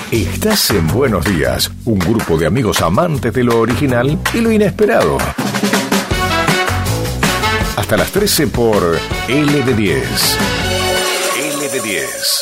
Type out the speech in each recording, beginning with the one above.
Estás en Buenos Días, un grupo de amigos amantes de lo original y lo inesperado. Hasta las 13 por LB10. LB10.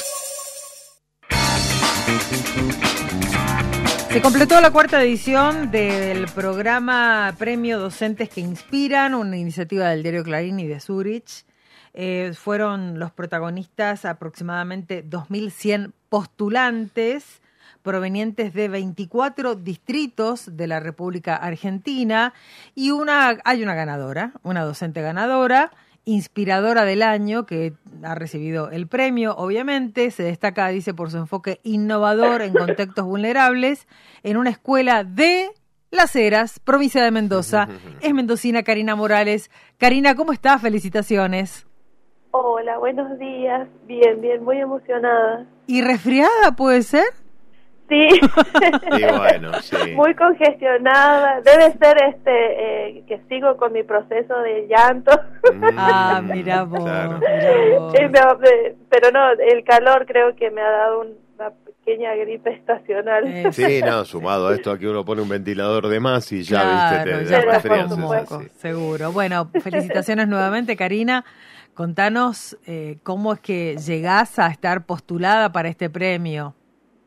Se completó la cuarta edición del programa Premio Docentes que Inspiran, una iniciativa del diario Clarín y de Zurich. Fueron los protagonistas aproximadamente 2.100 postulantes provenientes de 24 distritos de la República Argentina y hay una ganadora, una docente ganadora, inspiradora del año, que ha recibido el premio, obviamente. Se destaca, dice, por su enfoque innovador en contextos vulnerables en una escuela de Las Heras, provincia de Mendoza. Es mendocina Karina Morales. Karina, ¿cómo estás? Felicitaciones. Hola, buenos días. Bien, muy emocionada. ¿Y resfriada puede ser? Sí. Sí, bueno, sí. Muy congestionada. Debe ser que sigo con mi proceso de llanto. Ah, mira vos. Claro. Mirá vos. Pero no, el calor creo que me ha dado una pequeña gripe estacional. Sí, no, sumado a esto aquí uno pone un ventilador de más y ya, Claro, viste, ya te resfrías. un poco, seguro. Bueno, felicitaciones nuevamente, Karina. Contanos cómo es que llegás a estar postulada para este premio.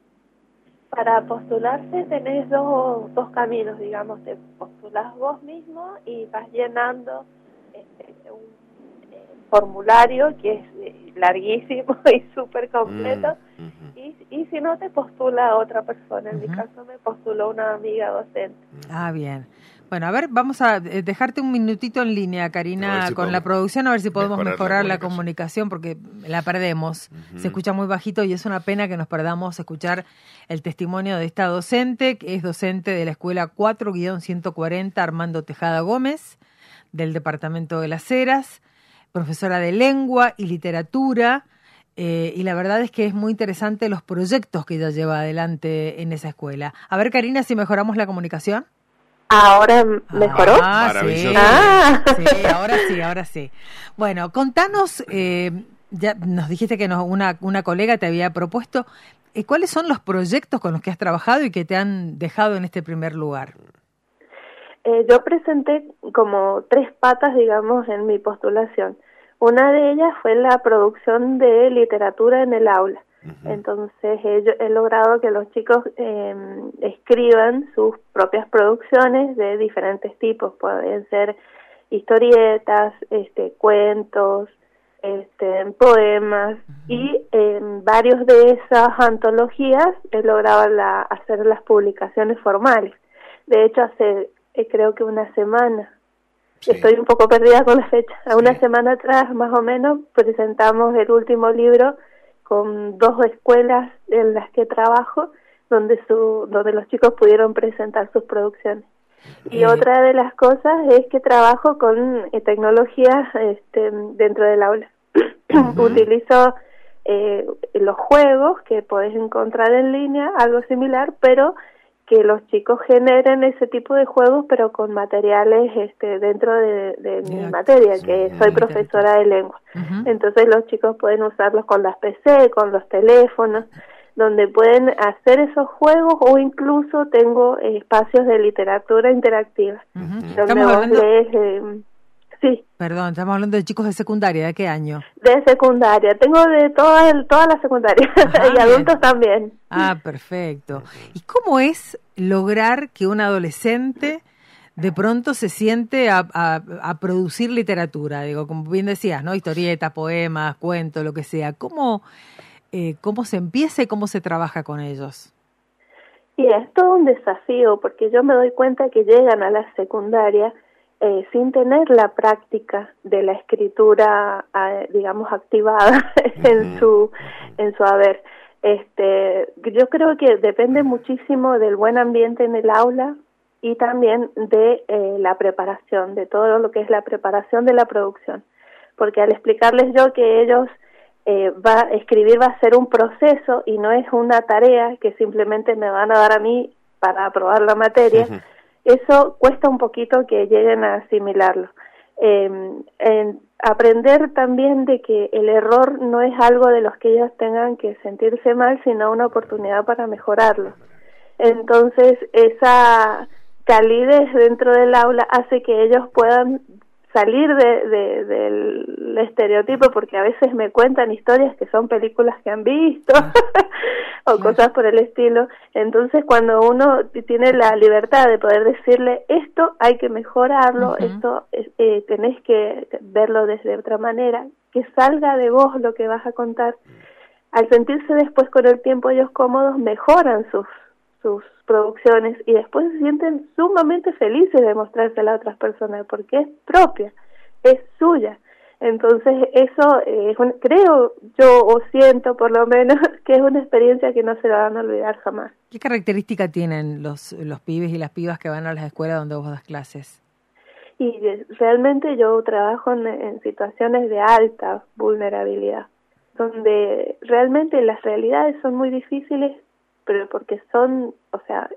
Para postularse tenés dos caminos, digamos. Te postulás vos mismo y vas llenando un formulario que es larguísimo y súper completo. Y si no, te postula otra persona. En mi caso me postuló una amiga docente. Ah, bien. Bueno, a ver, vamos a dejarte un minutito en línea, Karina, si con la producción, a ver si podemos mejorar la comunicación, porque la perdemos. Se escucha muy bajito y es una pena que nos perdamos escuchar el testimonio de esta docente, que es docente de la escuela 4-140 Armando Tejada Gómez, del departamento de Las Heras, profesora de lengua y literatura, y la verdad es que es muy interesante los proyectos que ella lleva adelante en esa escuela. A ver, Karina, si mejoramos la comunicación. ¿Ahora mejoró? Maravilloso. Sí, ahora sí. Bueno, contanos, ya nos dijiste que una colega te había propuesto, ¿cuáles son los proyectos con los que has trabajado y que te han dejado en este primer lugar? Yo presenté como 3 patas, digamos, en mi postulación. Una de ellas fue la producción de literatura en el aula. Entonces he logrado que los chicos escriban sus propias producciones de diferentes tipos. Pueden ser historietas, cuentos, poemas, y en varios de esas antologías he logrado hacer las publicaciones formales. De hecho, hace creo que una semana, estoy un poco perdida con la fecha, una semana atrás más o menos presentamos el último libro con 2 escuelas en las que trabajo, donde los chicos pudieron presentar sus producciones. Y otra de las cosas es que trabajo con tecnologías dentro del aula. Utilizo los juegos que podés encontrar en línea, algo similar, pero que los chicos generen ese tipo de juegos, pero con materiales dentro de mi materia, que soy profesora de lengua. Entonces los chicos pueden usarlos con las PC, con los teléfonos, donde pueden hacer esos juegos, o incluso tengo espacios de literatura interactiva, donde vos lees... Sí. Perdón, estamos hablando de chicos de secundaria, ¿de qué año? De secundaria, tengo de toda la secundaria, y adultos también. Ah, perfecto. ¿Y cómo es lograr que un adolescente de pronto se siente a producir literatura? Digo, como bien decías, ¿no? Historietas, poemas, cuentos, lo que sea. ¿Cómo se empieza y cómo se trabaja con ellos? Y es todo un desafío, porque yo me doy cuenta que llegan a la secundaria sin tener la práctica de la escritura, digamos, activada en su haber. Yo creo que depende muchísimo del buen ambiente en el aula y también de la preparación, de todo lo que es la preparación de la producción. Porque al explicarles yo que ellos escribir va a ser un proceso y no es una tarea que simplemente me van a dar a mí para aprobar la materia, eso cuesta un poquito que lleguen a asimilarlo. aprender también de que el error no es algo de los que ellos tengan que sentirse mal, sino una oportunidad para mejorarlo. Entonces, esa calidez dentro del aula hace que ellos puedan salir del estereotipo, porque a veces me cuentan historias que son películas que han visto o cosas por el estilo. Entonces, cuando uno tiene la libertad de poder decirle, esto hay que mejorarlo, esto tenés que verlo desde otra manera, que salga de vos lo que vas a contar, al sentirse después con el tiempo ellos cómodos, mejoran sus producciones y después se sienten sumamente felices de mostrársela a otras personas porque es propia, es suya. Entonces eso creo yo, o siento por lo menos, que es una experiencia que no se la van a olvidar jamás. ¿Qué característica tienen los pibes y las pibas que van a las escuelas donde vos das clases? Y realmente yo trabajo en situaciones de alta vulnerabilidad, donde realmente las realidades son muy difíciles, pero porque son, o sea,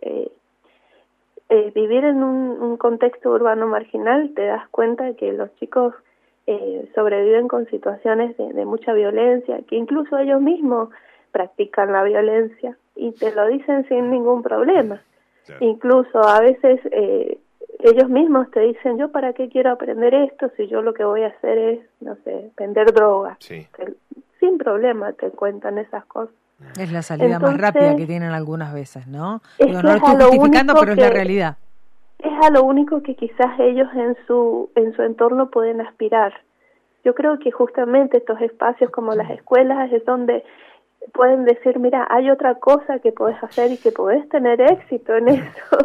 vivir en un contexto urbano marginal, te das cuenta que los chicos sobreviven con situaciones de mucha violencia, que incluso ellos mismos practican la violencia y te lo dicen sin ningún problema. Sí. Incluso a veces ellos mismos te dicen, yo para qué quiero aprender esto si yo lo que voy a hacer es, no sé, vender droga. Sí. Sin problema te cuentan esas cosas. Es la salida más rápida que tienen algunas veces, ¿no? Digo, no lo estoy justificando, pero es la realidad. Es a lo único que quizás ellos en su entorno pueden aspirar. Yo creo que justamente estos espacios como las escuelas es donde pueden decir, mira, hay otra cosa que podés hacer y que podés tener éxito en eso.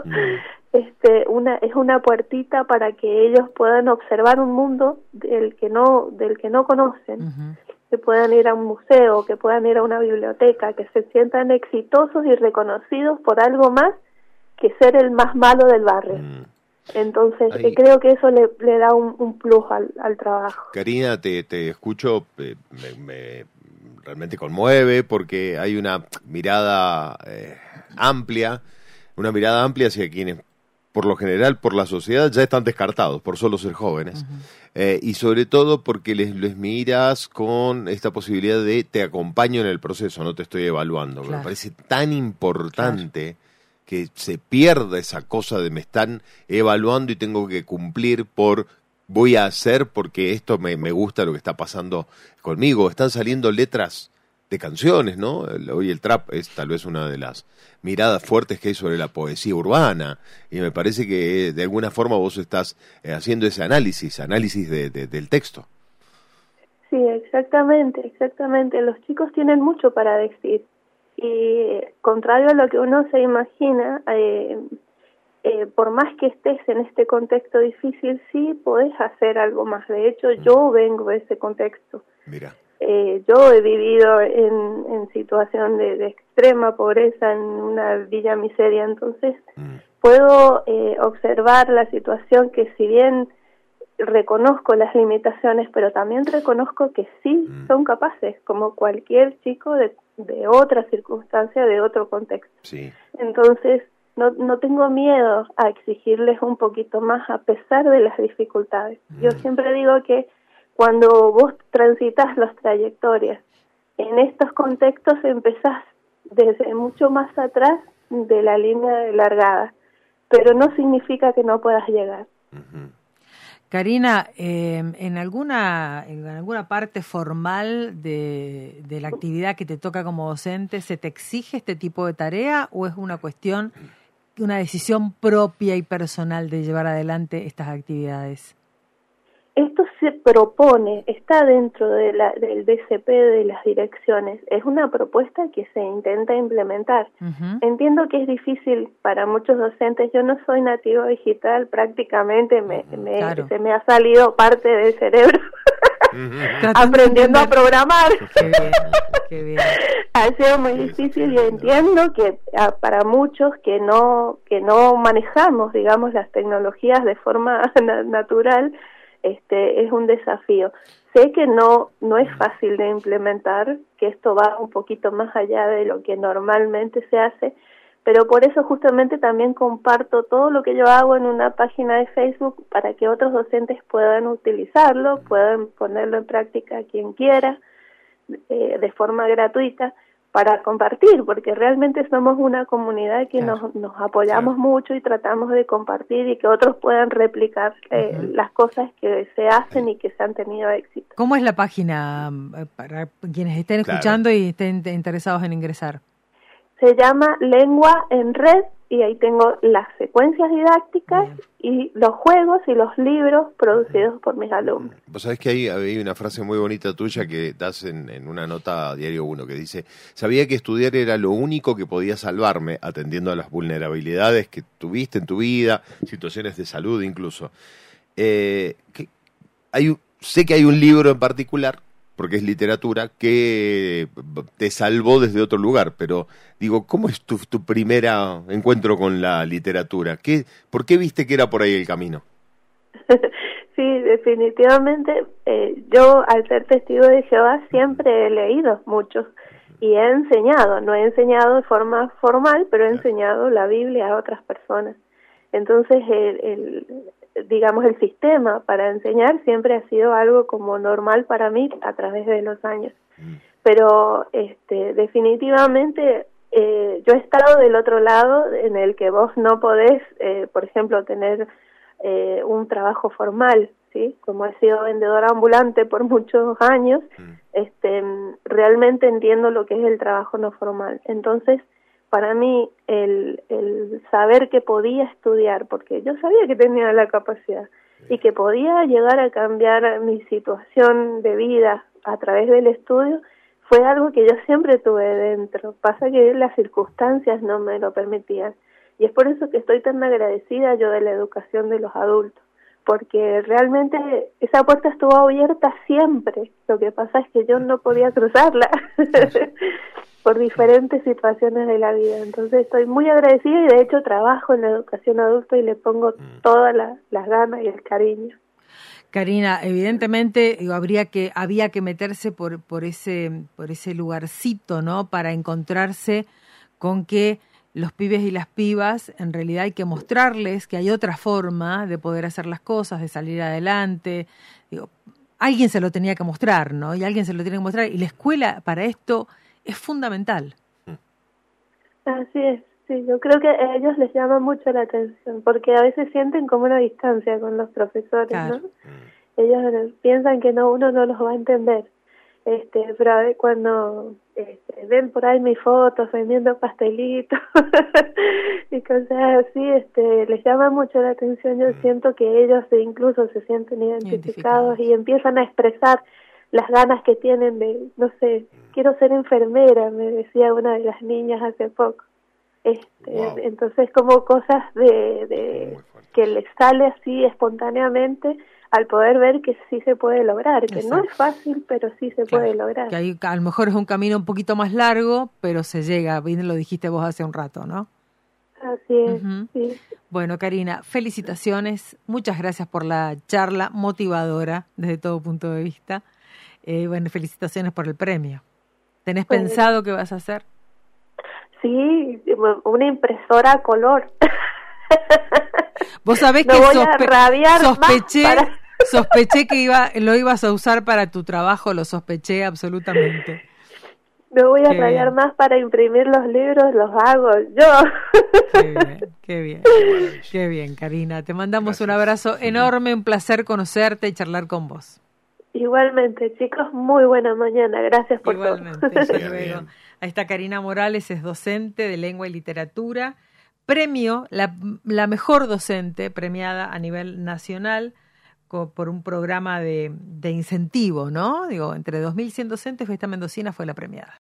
Es una puertita para que ellos puedan observar un mundo del que no conocen. Que puedan ir a un museo, que puedan ir a una biblioteca, que se sientan exitosos y reconocidos por algo más que ser el más malo del barrio. Entonces, creo que eso le da un plus al trabajo. Karina, te escucho, me realmente conmueve porque hay una mirada amplia hacia quienes, por lo general, por la sociedad, ya están descartados por solo ser jóvenes. Y sobre todo porque les miras con esta posibilidad de te acompaño en el proceso, no te estoy evaluando. Claro. Me parece tan importante que se pierda esa cosa de me están evaluando y tengo que cumplir voy a hacer porque esto me gusta lo que está pasando conmigo. Están saliendo letras de canciones, ¿no? Hoy el trap es tal vez una de las miradas fuertes que hay sobre la poesía urbana y me parece que de alguna forma vos estás haciendo ese análisis del texto. Sí, exactamente. Los chicos tienen mucho para decir y contrario a lo que uno se imagina, por más que estés en este contexto difícil, sí podés hacer algo más. De hecho, yo vengo de ese contexto. Mira. Yo he vivido en situación de extrema pobreza en una villa miseria, entonces puedo observar la situación que si bien reconozco las limitaciones, pero también reconozco que sí son capaces, como cualquier chico de otra circunstancia, de otro contexto. Sí. Entonces no tengo miedo a exigirles un poquito más a pesar de las dificultades. Yo siempre digo que cuando vos transitas las trayectorias en estos contextos empezás desde mucho más atrás de la línea de largada, pero no significa que no puedas llegar. Karina, en alguna parte formal de la actividad que te toca como docente, ¿se te exige este tipo de tarea o es una decisión propia y personal de llevar adelante estas actividades? Esto se propone, está dentro del DCP de las direcciones, es una propuesta que se intenta implementar. Entiendo que es difícil para muchos docentes, yo no soy nativo digital, prácticamente claro. Se me ha salido parte del cerebro aprendiendo a programar. Qué bien. Ha sido muy difícil y entiendo que para muchos que no manejamos, digamos, las tecnologías de forma natural, es un desafío. Sé que no es fácil de implementar, que esto va un poquito más allá de lo que normalmente se hace, pero por eso justamente también comparto todo lo que yo hago en una página de Facebook para que otros docentes puedan utilizarlo, puedan ponerlo en práctica quien quiera, de forma gratuita, para compartir, porque realmente somos una comunidad que nos apoyamos mucho y tratamos de compartir y que otros puedan replicar las cosas que se hacen y que se han tenido éxito. ¿Cómo es la página para quienes estén escuchando y estén interesados en ingresar? Se llama Lengua en Red y ahí tengo las secuencias didácticas y los juegos y los libros producidos por mis alumnos. Vos sabés que hay una frase muy bonita tuya que das en una nota a Diario 1 que dice: sabía que estudiar era lo único que podía salvarme, atendiendo a las vulnerabilidades que tuviste en tu vida, situaciones de salud incluso. Sé que hay un libro en particular, porque es literatura, que te salvó desde otro lugar, pero digo, ¿cómo es tu primer encuentro con la literatura? ¿Por qué viste que era por ahí el camino? Sí, definitivamente, yo al ser testigo de Jehová siempre he leído mucho y he enseñado, no he enseñado de forma formal, pero he enseñado la Biblia a otras personas. Entonces, digamos, el sistema para enseñar siempre ha sido algo como normal para mí a través de los años. Pero definitivamente yo he estado del otro lado en el que vos no podés, por ejemplo, tener un trabajo formal, ¿sí? Como he sido vendedora ambulante por muchos años, realmente entiendo lo que es el trabajo no formal. Entonces, para mí, el saber que podía estudiar, porque yo sabía que tenía la capacidad y que podía llegar a cambiar mi situación de vida a través del estudio, fue algo que yo siempre tuve dentro. Pasa que las circunstancias no me lo permitían. Y es por eso que estoy tan agradecida yo de la educación de los adultos, porque realmente esa puerta estuvo abierta siempre. Lo que pasa es que yo no podía cruzarla por diferentes situaciones de la vida. Entonces estoy muy agradecida y de hecho trabajo en la educación adulta y le pongo todas las ganas y el cariño. Karina, evidentemente había que meterse por ese lugarcito, ¿no? Para encontrarse con que los pibes y las pibas, en realidad hay que mostrarles que hay otra forma de poder hacer las cosas, de salir adelante. Alguien se lo tenía que mostrar, ¿no? Y alguien se lo tiene que mostrar. Y la escuela para esto es fundamental. Así es, sí. Yo creo que a ellos les llama mucho la atención, porque a veces sienten como una distancia con los profesores, claro, ¿no? Ellos piensan que uno no los va a entender. Pero a ver, cuando ven por ahí mis fotos vendiendo pastelitos y cosas así, les llama mucho la atención. Yo siento que ellos incluso se sienten identificados y empiezan a expresar las ganas que tienen de, no sé, quiero ser enfermera, me decía una de las niñas hace poco. Wow. Entonces, como cosas de que les sale así espontáneamente, al poder ver que sí se puede lograr, que no es fácil, pero sí se puede lograr. Que ahí, a lo mejor es un camino un poquito más largo, pero se llega, bien lo dijiste vos hace un rato, ¿no? Así es, sí. Bueno, Karina, felicitaciones, muchas gracias por la charla motivadora desde todo punto de vista. Bueno, felicitaciones por el premio. ¿Tenés pensado qué vas a hacer? Sí, una impresora a color. Vos sabés que sospeché que lo ibas a usar para tu trabajo, lo sospeché absolutamente. No voy a rayar más para imprimir los libros, los hago yo. Qué bien, Karina. Te mandamos un abrazo enorme, un placer conocerte y charlar con vos. Igualmente, chicos, muy buena mañana. Gracias por todo. Luego. Ahí está Karina Morales, es docente de lengua y literatura. Premio, la mejor docente premiada a nivel nacional por un programa de incentivo, ¿no? Entre 2.100 docentes, esta mendocina fue la premiada.